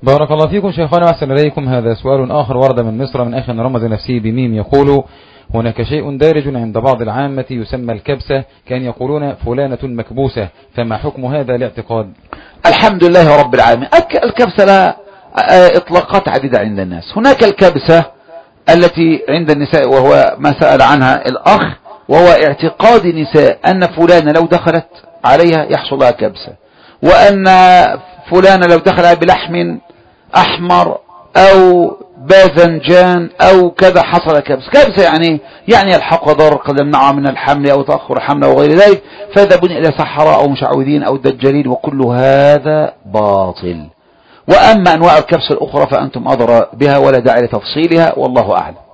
بارك الله فيكم شيخنا وأحسن إليكم. هذا سؤال آخر ورد من مصر من أخ رمز نفسه بميم، يقول: هناك شيء دارج عند بعض العامة يسمى الكبسة، كان يقولون فلانة مكبوسة، فما حكم هذا الاعتقاد؟ الحمد لله رب العالمين. الكبسة لها إطلاقات عديدة عند الناس. هناك الكبسة التي عند النساء وهو ما سأل عنها الأخ، وهو اعتقاد نساء أن فلانة لو دخلت عليها يحصل لها كبسة، وأن فلانة لو دخلها بلحم أحمر أو باذنجان أو كذا حصل كبسة. كبسة يعني الحق ضرر قد يمنعها من الحمل أو تأخر حمل وغير ذلك، فيذهبون إلى سحراء أو مشعوذين أو دجالين، وكل هذا باطل. وأما أنواع الكبسة الأخرى فأنتم أدرى بها ولا داعي لتفصيلها، والله أعلم.